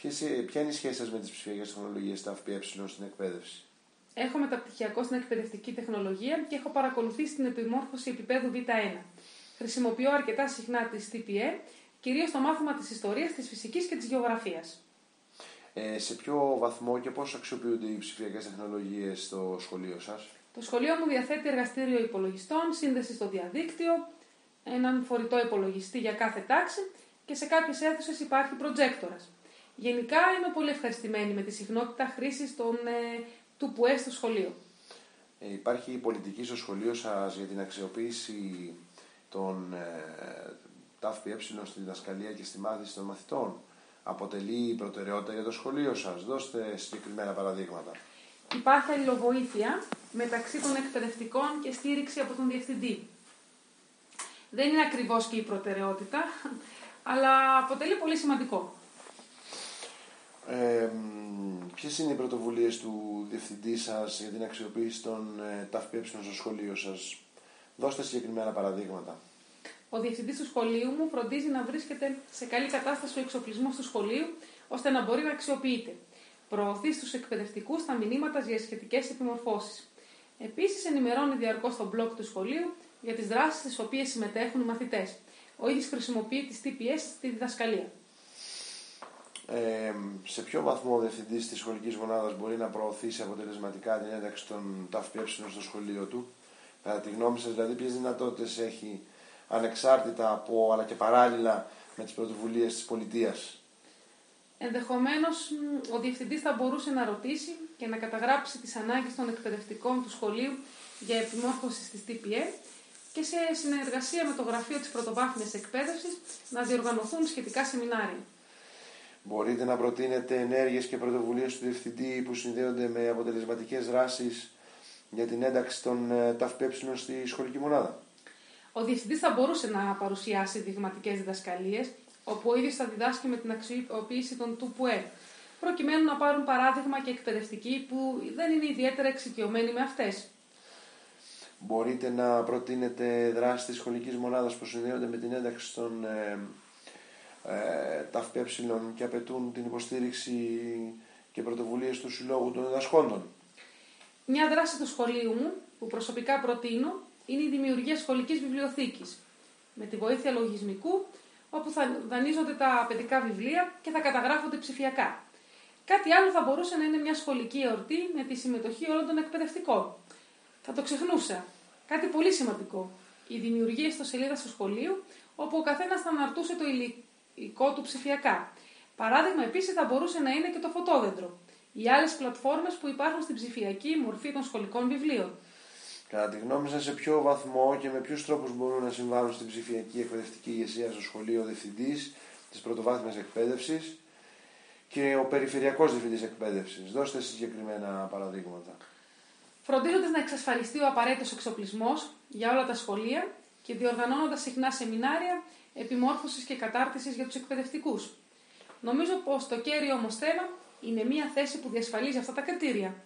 Ποια είναι η σχέση σας με τις ψηφιακές τεχνολογίες, τα ΦΠΕ στην εκπαίδευση? Έχω μεταπτυχιακό στην εκπαιδευτική τεχνολογία και έχω παρακολουθήσει την επιμόρφωση επίπεδου Β1. Χρησιμοποιώ αρκετά συχνά τη TPE, κυρίως στο μάθημα της ιστορίας, της φυσικής και της γεωγραφίας. Σε ποιο βαθμό και πώς αξιοποιούνται οι ψηφιακές τεχνολογίες στο σχολείο σας? Το σχολείο μου διαθέτει εργαστήριο υπολογιστών, σύνδεση στο διαδίκτυο, έναν φορητό υπολογιστή για κάθε τάξη και σε κάποιες αίθουσες υπάρχει προτζέκτορας. Γενικά είμαι πολύ ευχαριστημένη με τη συχνότητα χρήσης του ΠΟΕ στο σχολείο. Υπάρχει πολιτική στο σχολείο σας για την αξιοποίηση των ΤΑΦΠΕ στη διδασκαλία και στη μάθηση των μαθητών? Αποτελεί προτεραιότητα για το σχολείο σας? Δώστε συγκεκριμένα παραδείγματα. Υπάρχει αλληλοβοήθεια μεταξύ των εκπαιδευτικών και στήριξη από τον διευθυντή. Δεν είναι ακριβώς και η προτεραιότητα, αλλά αποτελεί πολύ σημαντικό. Ποιες είναι οι πρωτοβουλίες του διευθυντή σας για την αξιοποίηση των ΤΑΦΠΕ στο σχολείο σας? Δώστε συγκεκριμένα παραδείγματα. Ο διευθυντής του σχολείου μου φροντίζει να βρίσκεται σε καλή κατάσταση ο εξοπλισμός του σχολείου, ώστε να μπορεί να αξιοποιείται. Προωθεί στους εκπαιδευτικούς τα μηνύματα για σχετικές επιμορφώσεις. Επίσης, ενημερώνει διαρκώς το blog του σχολείου για τις δράσεις στις οποίες συμμετέχουν οι μαθητές. Ο ίδιος χρησιμοποιεί τις TPS στη διδασκαλία. Σε ποιο βαθμό ο διευθυντής της σχολικής μονάδας μπορεί να προωθήσει αποτελεσματικά την ένταξη των ΤΑΦΠΕ στο σχολείο του? Κατά τη γνώμη σας, δηλαδή, ποιες δυνατότητες έχει ανεξάρτητα από αλλά και παράλληλα με τις πρωτοβουλίες της πολιτείας? Ενδεχομένως, ο διευθυντής θα μπορούσε να ρωτήσει και να καταγράψει τις ανάγκες των εκπαιδευτικών του σχολείου για επιμόρφωση στις TPE και σε συνεργασία με το Γραφείο της Πρωτοβάθμιας Εκπαίδευσης να διοργανωθούν σχετικά σεμινάρια. Μπορείτε να προτείνετε ενέργειες και πρωτοβουλίες του διευθυντή που συνδέονται με αποτελεσματικές δράσεις για την ένταξη των ΤΑΦΠΕ στη σχολική μονάδα? Ο διευθυντής θα μπορούσε να παρουσιάσει δειγματικές διδασκαλίες, όπου ο ίδιος θα διδάσκει με την αξιοποίηση των ΤΠΟΕ, προκειμένου να πάρουν παράδειγμα και εκπαιδευτικοί που δεν είναι ιδιαίτερα εξοικειωμένοι με αυτές. Μπορείτε να προτείνετε δράσεις της σχολικής μονάδας που συνδέονται με την ένταξη των ΤΑΦΠΕ και απαιτούν την υποστήριξη και πρωτοβουλίες του Συλλόγου των Διδασκόντων? Μια δράση του σχολείου μου που προσωπικά προτείνω είναι η δημιουργία σχολικής βιβλιοθήκης με τη βοήθεια λογισμικού, όπου θα δανείζονται τα απαιτικά βιβλία και θα καταγράφονται ψηφιακά. Κάτι άλλο θα μπορούσε να είναι μια σχολική εορτή με τη συμμετοχή όλων των εκπαιδευτικών. Θα το ξεχνούσα. Κάτι πολύ σημαντικό. Η δημιουργία ιστοσελίδας του σχολείου, όπου ο καθένας θα αναρτούσε το υλικό του ψηφιακά. Παράδειγμα, επίσης, θα μπορούσε να είναι και το φωτόδεντρο. Οι άλλες πλατφόρμες που υπάρχουν στην ψηφιακή μορφή των σχολικών βιβλίων. Κατά τη γνώμη σας, σε ποιο βαθμό και με ποιους τρόπους μπορούν να συμβάλλουν στην ψηφιακή εκπαιδευτική ηγεσία στο σχολείο ο διευθυντής της πρωτοβάθμιας εκπαίδευσης και ο περιφερειακός διευθυντής εκπαίδευσης? Δώστε συγκεκριμένα παραδείγματα. Φροντίζοντας να εξασφαλιστεί ο απαραίτητος εξοπλισμός για όλα τα σχολεία και διοργανώνοντας συχνά σεμινάρια επιμόρφωσης και κατάρτισης για τους εκπαιδευτικούς. Νομίζω πως το κέριο όμως θέμα είναι μια θέση που διασφαλίζει αυτά τα κριτήρια.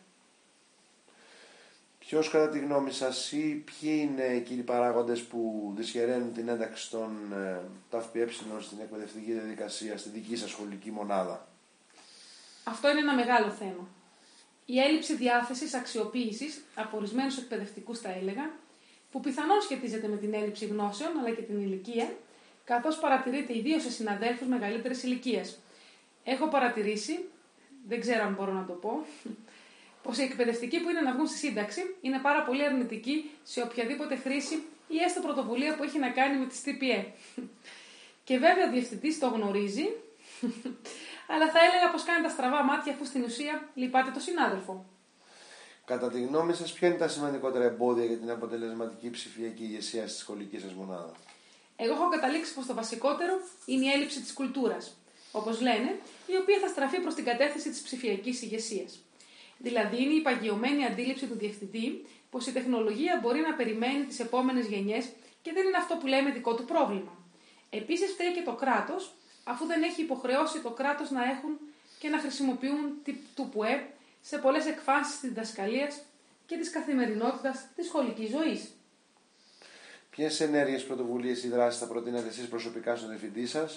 Ποιος, κατά τη γνώμη σας, ή ποιοι είναι οι κύριοι παράγοντες που δυσχεραίνουν την ένταξη των ΤΑΦΠΕ στην εκπαιδευτική διαδικασία στη δική σας σχολική μονάδα? Αυτό είναι ένα μεγάλο θέμα. Η έλλειψη διάθεσης αξιοποίησης από ορισμένους εκπαιδευτικούς, θα έλεγα, που πιθανόν σχετίζεται με την έλλειψη γνώσεων αλλά και την ηλικία, καθώς παρατηρείται ιδίως σε συναδέλφους μεγαλύτερης ηλικίας. Έχω παρατηρήσει, δεν ξέρω αν μπορώ να το πω, πως οι εκπαιδευτικοί που είναι να βγουν στη σύνταξη είναι πάρα πολύ αρνητικοί σε οποιαδήποτε χρήση ή έστω πρωτοβουλία που έχει να κάνει με τις TPE. Και βέβαια ο διευθυντής το γνωρίζει, αλλά θα έλεγα πως κάνει τα στραβά μάτια αφού στην ουσία λυπάται το συνάδελφο. Κατά τη γνώμη σας, ποια είναι τα σημαντικότερα εμπόδια για την αποτελεσματική ψηφιακή ηγεσία στη σχολική σας μονάδα? Εγώ έχω καταλήξει πως το βασικότερο είναι η έλλειψη της κουλτούρας, όπως λένε, η οποία θα στραφεί προς την κατεύθυνση της ψηφιακής ηγεσίας. Δηλαδή, είναι η παγιωμένη αντίληψη του διευθυντή πως η τεχνολογία μπορεί να περιμένει τις επόμενες γενιές και δεν είναι αυτό που λέμε δικό του πρόβλημα. Επίσης, φταίει και το κράτος, αφού δεν έχει υποχρεώσει το κράτος να έχουν και να χρησιμοποιούν του ΠΟΕ σε πολλές εκφάνσεις της διδασκαλίας και της καθημερινότητας της σχολικής ζωής. Ποιες ενέργειες, πρωτοβουλίες ή δράσεις θα προτείνατε εσείς προσωπικά στον διευθυντή σας,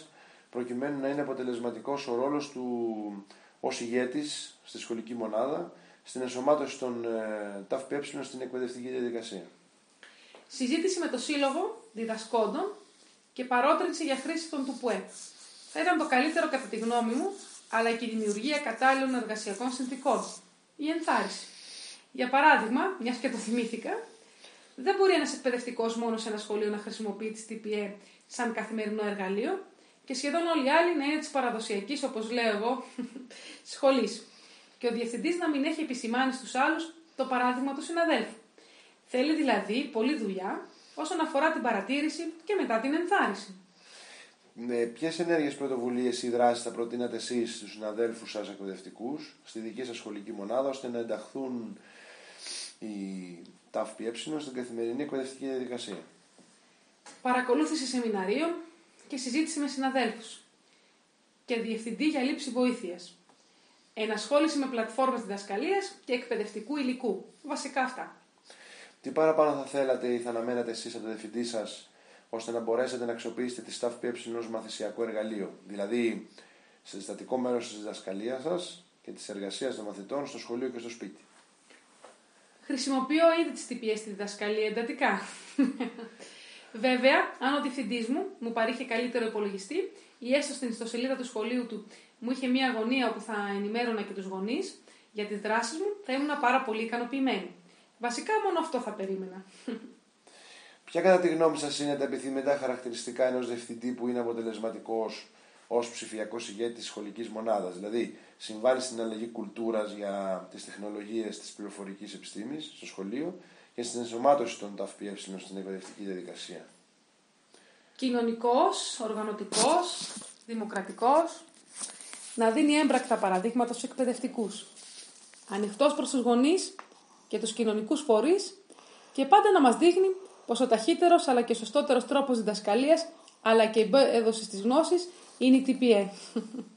προκειμένου να είναι αποτελεσματικός ο ρόλος του ως ηγέτης στη σχολική μονάδα, στην ενσωμάτωση των ΤΑΦΠΕ στην εκπαιδευτική διαδικασία. Συζήτηση με το Σύλλογο Διδασκόντων και παρότρινση για χρήση των ΤΟΥΠΟΕ. Θα ήταν το καλύτερο κατά τη γνώμη μου, αλλά και η δημιουργία κατάλληλων εργασιακών συνθηκών. Η ενθάρρυνση. Για παράδειγμα, μιας και το θυμήθηκα, δεν μπορεί ένας εκπαιδευτικός μόνο σε ένα σχολείο να χρησιμοποιεί τις ΤΠΕ σαν καθημερινό εργαλείο και σχεδόν όλοι οι άλλοι να είναι της παραδοσιακής, όπως λέω εγώ, σχολής. Και ο διευθυντής να μην έχει επισημάνει στους άλλους το παράδειγμα του συναδέλφου. Θέλει δηλαδή πολλή δουλειά όσον αφορά την παρατήρηση και μετά την ενθάρρυνση. Ποιες ενέργειες, πρωτοβουλίες ή δράσεις θα προτείνατε εσείς στους συναδέλφους σας εκπαιδευτικούς στη δική σας σχολική μονάδα ώστε να ενταχθούν οι ΤΑΦΠΕ στην καθημερινή εκπαιδευτική διαδικασία? Παρακολούθηση σεμιναρίων και συζήτηση με συναδέλφους. Και διευθυντή για λήψη βοήθειας. Ενασχόληση με πλατφόρμες διδασκαλίας και εκπαιδευτικού υλικού. Βασικά αυτά. Τι παραπάνω θα θέλατε ή θα αναμένατε εσείς από τον διευθυντή σας ώστε να μπορέσετε να αξιοποιήσετε τη ΤΑΦΠΕ ως μαθησιακό εργαλείο, δηλαδή σε συστατικό μέρος της διδασκαλίας σας και της εργασίας των μαθητών στο σχολείο και στο σπίτι? Χρησιμοποιώ ήδη τις ΤΠΕ στη διδασκαλία εντατικά. Βέβαια, αν ο διευθυντής μου παρήχε καλύτερο υπολογιστή ή έστω στην ιστοσελίδα του σχολείου του μου είχε μία γωνία όπου θα ενημέρωνα και τους γονείς για τις δράσεις μου, θα ήμουν πάρα πολύ ικανοποιημένη. Βασικά μόνο αυτό θα περίμενα. Ποια κατά τη γνώμη σας είναι τα επιθυμητά χαρακτηριστικά ενός διευθυντή που είναι αποτελεσματικός ως ψηφιακός ηγέτης της σχολικής μονάδας? Δηλαδή, συμβάλλει στην αλλαγή κουλτούρας για τις τεχνολογίες της πληροφορικής επιστήμης στο σχολείο και στην ενσωμάτωση των ΤΑΦΠΕ στην εκπαιδευτική διαδικασία. Κοινωνικός, οργανωτικός, δημοκρατικός, να δίνει έμπρακτα παραδείγματα στους εκπαιδευτικούς. Ανοιχτός προς τους γονείς και τους κοινωνικούς φορείς και πάντα να μας δείχνει πως ο ταχύτερος αλλά και σωστότερος τρόπος διδασκαλίας αλλά και η έδωση της γνώσης είναι η ΤΠΕ.